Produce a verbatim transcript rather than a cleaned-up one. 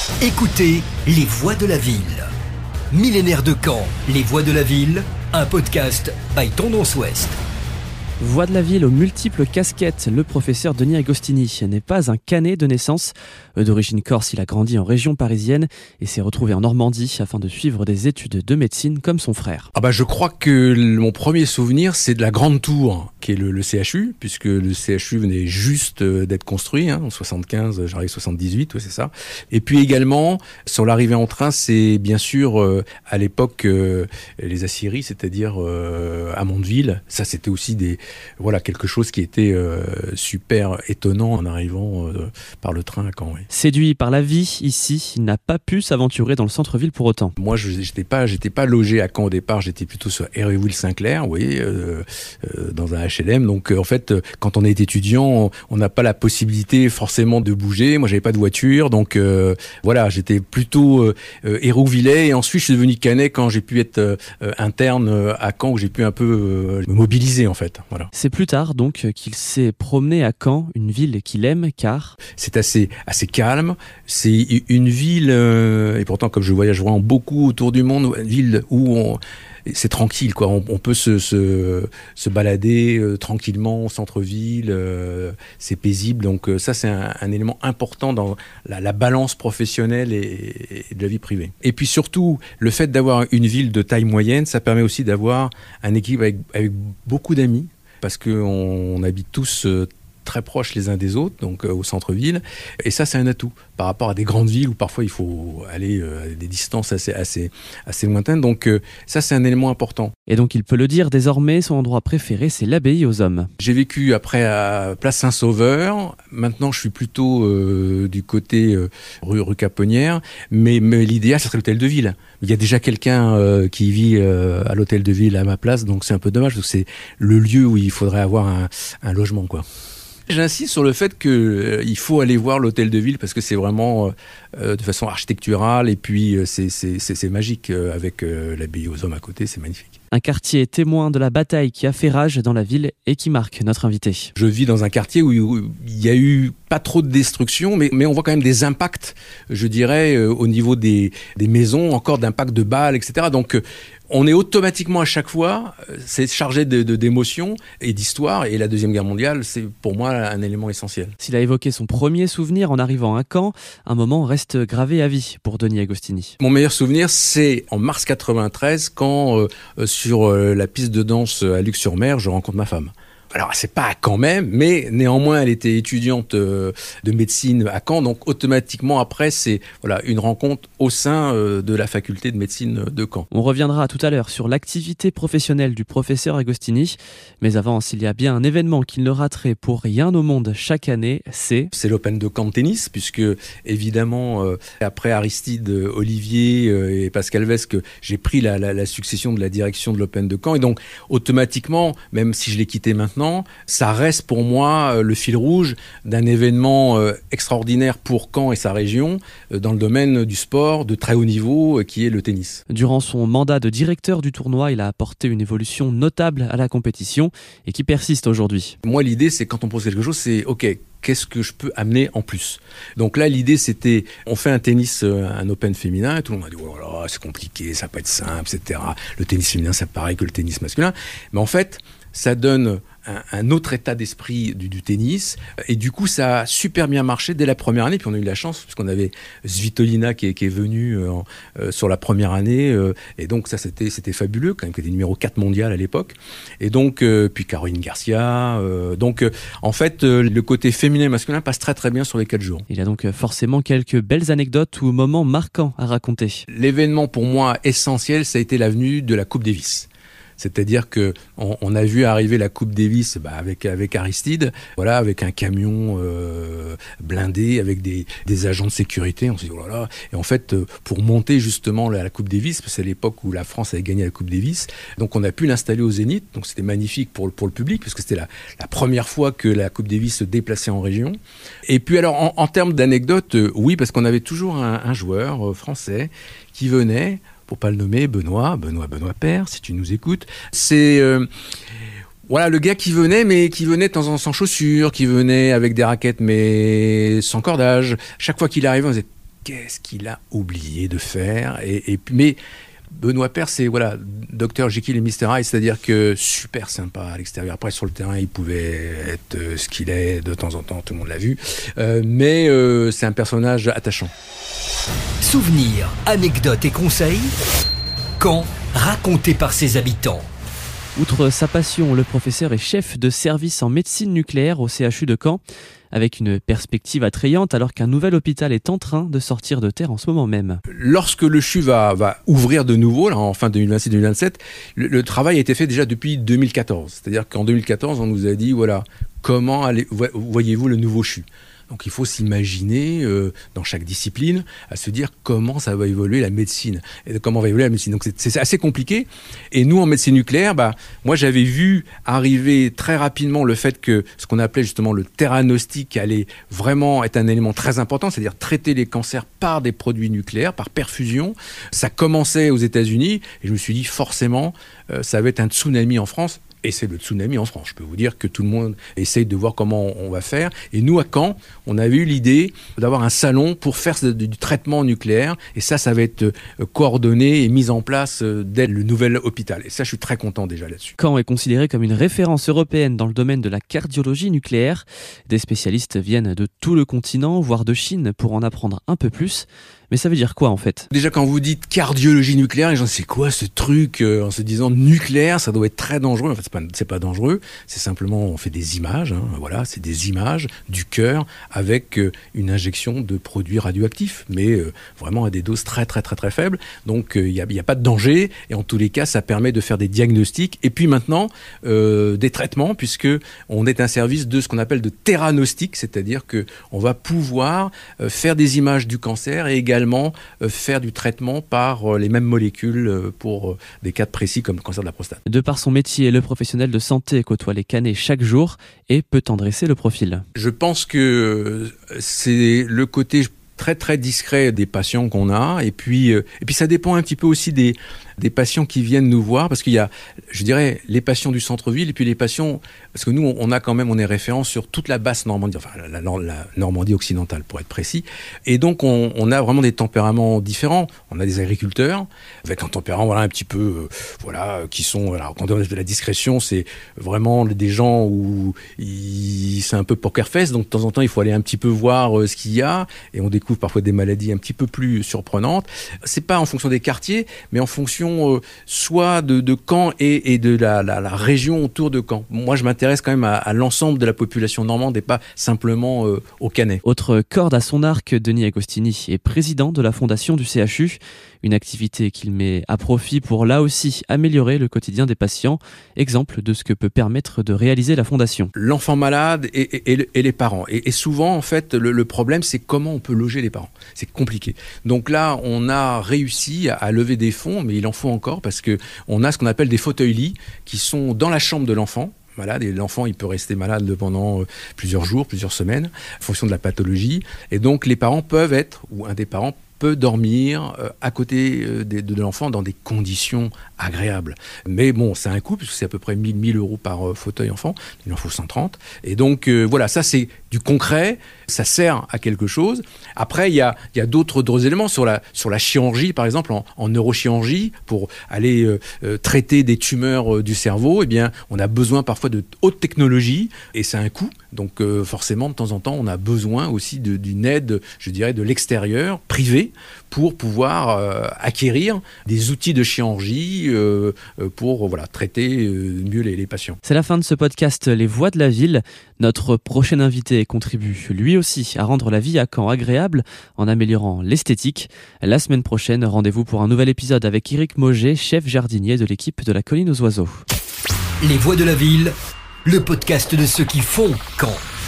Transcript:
Écoutez Les Voix de la Ville. Millénaire de Caen, Les Voix de la Ville, un podcast by Tendance Ouest. Voix de la ville aux multiples casquettes, le professeur Denis Agostini n'est pas un Canet de naissance. D'origine corse, il a grandi en région parisienne et s'est retrouvé en Normandie afin de suivre des études de médecine comme son frère. Ah bah je crois que mon premier souvenir, c'est de la Grande Tour, qui est le, le C H U, puisque le C H U venait juste d'être construit, hein, en soixante-quinze, j'arrive soixante-dix-huit, ouais, c'est ça. Et puis également, sur l'arrivée en train, c'est bien sûr euh, à l'époque euh, les Aciéries, c'est-à-dire euh, à Mondeville. Ça, c'était aussi des voilà quelque chose qui était euh, super étonnant en arrivant euh, par le train à Caen. Oui. Séduit par la vie ici, il n'a pas pu s'aventurer dans le centre-ville pour autant. Moi, je j'étais pas, j'étais pas logé à Caen au départ. J'étais plutôt sur Hérouville-Saint-Clair, vous voyez, euh, euh, dans un H L M. Donc, euh, en fait, euh, quand on est étudiant, on n'a pas la possibilité forcément de bouger. Moi, j'avais pas de voiture, donc euh, voilà, j'étais plutôt euh, euh, Hérouvillais. Et ensuite, je suis devenu Canet quand j'ai pu être euh, interne à Caen, où j'ai pu un peu euh, me mobiliser, en fait. Voilà. C'est plus tard donc qu'il s'est promené à Caen, une ville qu'il aime car... C'est assez, assez calme, c'est une ville, euh, et pourtant comme je voyage vraiment beaucoup autour du monde, une ville où on, c'est tranquille, quoi. On, on peut se, se, se balader euh, tranquillement au centre-ville, euh, c'est paisible, donc euh, ça c'est un, un élément important dans la, la balance professionnelle et, et de la vie privée. Et puis surtout, le fait d'avoir une ville de taille moyenne, ça permet aussi d'avoir un équilibre avec, avec beaucoup d'amis, parce qu'on on habite tous euh, très proches les uns des autres, donc euh, au centre-ville, et ça c'est un atout par rapport à des grandes villes où parfois il faut aller euh, à des distances assez, assez, assez lointaines, donc euh, ça c'est un élément important. Et donc il peut le dire désormais, son endroit préféré c'est l'abbaye aux Hommes. J'ai vécu après à Place Saint-Sauveur, maintenant je suis plutôt euh, du côté euh, rue, rue Caponnière, mais, mais l'idéal ça serait l'hôtel de ville. Il y a déjà quelqu'un euh, qui vit euh, à l'hôtel de ville à ma place, donc c'est un peu dommage, parce que c'est le lieu où il faudrait avoir un, un logement, quoi. J'insiste sur le fait qu'il euh, faut aller voir l'hôtel de ville parce que c'est vraiment euh, de façon architecturale et puis euh, c'est, c'est, c'est, c'est magique euh, avec euh, l'abbaye aux Hommes à côté, c'est magnifique. Un quartier témoin de la bataille qui a fait rage dans la ville et qui marque notre invité. Je vis dans un quartier où il y a eu pas trop de destruction, mais, mais on voit quand même des impacts, je dirais, euh, au niveau des, des maisons, encore d'impacts de balles, et cetera. Donc euh, on est automatiquement à chaque fois, c'est chargé de, de, d'émotions et d'histoire. Et la Deuxième Guerre mondiale, c'est pour moi un élément essentiel. S'il a évoqué son premier souvenir en arrivant à Caen, un moment reste gravé à vie pour Denis Agostini. Mon meilleur souvenir, c'est en mars quatre-vingt-treize, quand euh, sur euh, la piste de danse à Luc-sur-Mer, je rencontre ma femme. Alors, c'est pas à Caen même, mais néanmoins, elle était étudiante euh, de médecine à Caen, donc automatiquement après, c'est voilà une rencontre au sein euh, de la faculté de médecine de Caen. On reviendra tout à l'heure sur l'activité professionnelle du professeur Agostini, mais avant, s'il y a bien un événement qu'il ne raterait pour rien au monde chaque année, c'est... C'est l'Open de Caen de tennis, puisque évidemment, euh, après Aristide, Olivier euh, et Pascal Vesque, j'ai pris la, la, la succession de la direction de l'Open de Caen, et donc automatiquement, même si je l'ai quitté maintenant, ça reste pour moi le fil rouge d'un événement extraordinaire pour Caen et sa région dans le domaine du sport de très haut niveau qui est le tennis. Durant son mandat de directeur du tournoi, il a apporté une évolution notable à la compétition et qui persiste aujourd'hui. Moi, l'idée, c'est quand on pose quelque chose, c'est OK, qu'est-ce que je peux amener en plus? Donc là, l'idée, c'était, on fait un tennis, un open féminin, et tout le monde a dit, oh là là, c'est compliqué, ça va pas être simple, et cetera. Le tennis féminin, c'est pareil que le tennis masculin. Mais en fait, ça donne un, un autre état d'esprit du, du tennis, et du coup ça a super bien marché dès la première année. Puis on a eu la chance parce qu'on avait Svitolina qui est, qui est venue euh, euh, sur la première année, euh, et donc ça c'était, c'était fabuleux quand même, qui était numéro quatre mondial à l'époque, et donc euh, puis Caroline Garcia, euh, donc euh, en fait euh, le côté féminin et masculin passe très très bien sur les quatre jours. Il y a donc forcément quelques belles anecdotes ou moments marquants à raconter. L'événement pour moi essentiel, ça a été la venue de la Coupe Davis. C'est-à-dire que on, on a vu arriver la Coupe Davis bah, avec avec Aristide, voilà, avec un camion euh, blindé, avec des, des agents de sécurité. On s'est dit oh là là. Et en fait, pour monter justement la, la Coupe Davis, c'est l'époque où la France avait gagné la Coupe Davis, donc on a pu l'installer au Zénith. Donc c'était magnifique pour pour le public parce que c'était la, la première fois que la Coupe Davis se déplaçait en région. Et puis alors en, en termes d'anecdotes, euh, oui, parce qu'on avait toujours un, un joueur euh, français qui venait. Pour pas le nommer, Benoît, Benoît, Benoît Père, si tu nous écoutes. C'est euh, voilà le gars qui venait, mais qui venait de temps en temps sans chaussures, qui venait avec des raquettes mais sans cordage. Chaque fois qu'il arrivait, on disait qu'est-ce qu'il a oublié de faire et, et, mais Benoît Paire, c'est voilà, docteur Jekyll et mister Hyde, c'est-à-dire que super sympa à l'extérieur. Après, sur le terrain, il pouvait être euh, ce qu'il est de temps en temps, tout le monde l'a vu. Euh, mais euh, c'est un personnage attachant. Souvenirs, anecdotes et conseils, Caen, raconté par ses habitants. Outre sa passion, le professeur est chef de service en médecine nucléaire au C H U de Caen, avec une perspective attrayante alors qu'un nouvel hôpital est en train de sortir de terre en ce moment même. Lorsque le C H U va, va ouvrir de nouveau, là, en fin deux mille vingt-six deux mille vingt-sept, le, le travail a été fait déjà depuis deux mille quatorze. C'est-à-dire qu'en deux mille quatorze, on nous a dit, voilà, comment allez, voyez-vous le nouveau C H U ? Donc il faut s'imaginer euh, dans chaque discipline à se dire comment ça va évoluer la médecine et comment va évoluer la médecine. Donc c'est, c'est assez compliqué. Et nous en médecine nucléaire, bah moi j'avais vu arriver très rapidement le fait que ce qu'on appelait justement le theranostic allait vraiment être un élément très important, c'est-à-dire traiter les cancers par des produits nucléaires, par perfusion. Ça commençait aux États-Unis et je me suis dit forcément euh, ça va être un tsunami en France. Et c'est le tsunami en France. Je peux vous dire que tout le monde essaye de voir comment on va faire. Et nous, à Caen, on avait eu l'idée d'avoir un salon pour faire du traitement nucléaire. Et ça, ça va être coordonné et mis en place dès le nouvel hôpital. Et ça, je suis très content déjà là-dessus. Caen est considéré comme une référence européenne dans le domaine de la cardiologie nucléaire. Des spécialistes viennent de tout le continent, voire de Chine, pour en apprendre un peu plus. Mais ça veut dire quoi en fait ? Déjà quand vous dites cardiologie nucléaire, les gens disent c'est quoi ce truc euh, en se disant nucléaire, ça doit être très dangereux. En fait c'est pas c'est pas dangereux, c'est simplement on fait des images, hein, voilà, c'est des images du cœur avec euh, une injection de produits radioactifs, mais euh, vraiment à des doses très très très très faibles. Donc il euh, y a il y a pas de danger et en tous les cas ça permet de faire des diagnostics et puis maintenant euh, des traitements puisque on est un service de ce qu'on appelle de theranostic, c'est-à-dire que on va pouvoir euh, faire des images du cancer et également faire du traitement par les mêmes molécules pour des cas précis comme le cancer de la prostate. De par son métier, le professionnel de santé côtoie les canets chaque jour et peut en dresser le profil. Je pense que c'est le côté très très discret des patients qu'on a et puis, et puis ça dépend un petit peu aussi des, des patients qui viennent nous voir parce qu'il y a, je dirais, les patients du centre-ville et puis les patients, parce que nous on a quand même, on est référent sur toute la basse Normandie, enfin la, la, la Normandie occidentale pour être précis, et donc on, on a vraiment des tempéraments différents. On a des agriculteurs avec un tempérament voilà un petit peu, euh, voilà, qui sont, alors quand on dit de la discrétion, c'est vraiment des gens où ils, c'est un peu poker face, donc de temps en temps il faut aller un petit peu voir euh, ce qu'il y a et on découvre parfois des maladies un petit peu plus surprenantes. C'est pas en fonction des quartiers, mais en fonction euh, soit de, de Caen et, et de la, la, la région autour de Caen. Moi, je m'intéresse quand même à, à l'ensemble de la population normande et pas simplement euh, au Canet. Autre corde à son arc, Denis Agostini est président de la fondation du C H U, une activité qu'il met à profit pour là aussi améliorer le quotidien des patients, exemple de ce que peut permettre de réaliser la fondation. L'enfant malade et, et, et, et les parents. Et, et souvent, en fait, le, le problème, c'est comment on peut loger les parents. C'est compliqué. Donc là, on a réussi à, à lever des fonds, mais il en faut encore parce que on a ce qu'on appelle des fauteuils-lits qui sont dans la chambre de l'enfant. Malade, et l'enfant il peut rester malade pendant plusieurs jours, plusieurs semaines, en fonction de la pathologie. Et donc les parents peuvent être, ou un des parents peut dormir euh, à côté euh, de, de l'enfant dans des conditions agréables. Mais bon, c'est un coût, puisque c'est à peu près mille, mille euros par euh, fauteuil enfant. Il en faut cent trente. Et donc, euh, voilà, ça c'est du concret, ça sert à quelque chose. Après, il y a, y a d'autres, d'autres éléments sur la, sur la chirurgie, par exemple, en, en neurochirurgie, pour aller euh, euh, traiter des tumeurs euh, du cerveau, eh bien, on a besoin parfois de haute technologie, et c'est un coût. Donc, euh, forcément, de temps en temps, on a besoin aussi de, d'une aide, je dirais, de l'extérieur, privée, pour pouvoir euh, acquérir des outils de chirurgie euh, pour voilà, traiter euh, mieux les, les patients. C'est la fin de ce podcast Les Voix de la Ville. Notre prochain invité contribue lui aussi à rendre la vie à Caen agréable en améliorant l'esthétique. La semaine prochaine, rendez-vous pour un nouvel épisode avec Éric Mauger, chef jardinier de l'équipe de la Colline aux Oiseaux. Les Voix de la Ville, le podcast de ceux qui font Caen.